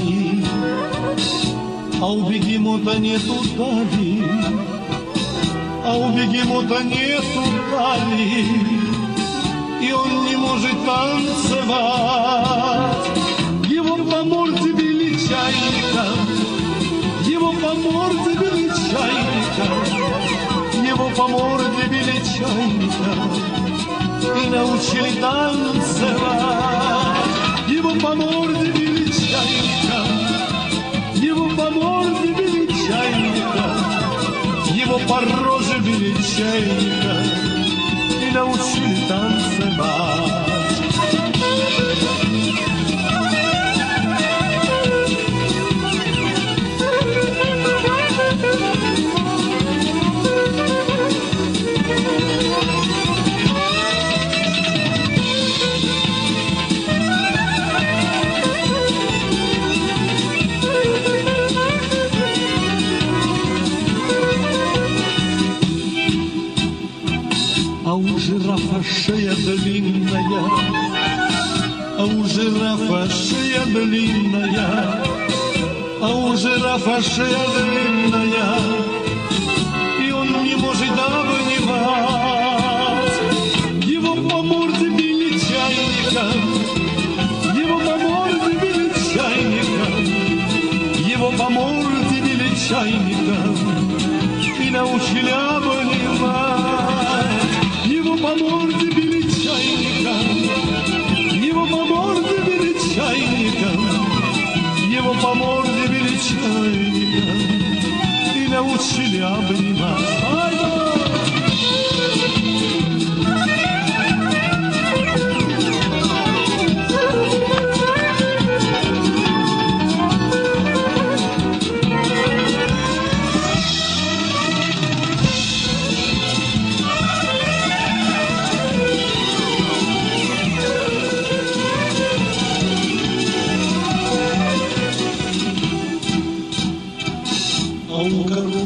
дали, а у бегемота нету дали, а у бегемота нету дали, и он не может танцевать. Его по морде били чайником, его по морде били чайником, его по морде били чайником и научили танцевать. Его по морде били чайником, его по морде били чайником, его по роже били чайником и научили танцевать. А у жирафа шея длинная, а у жирафа шея длинная, а у жирафа шея длинная, и он не может обнимать. Его по морде били чайником, его по морде били чайником, его по морде били чайником и научили обнимать. Его по морде били чайником, его по морде били чайником, его по морде били чайником и научили обнимать. А у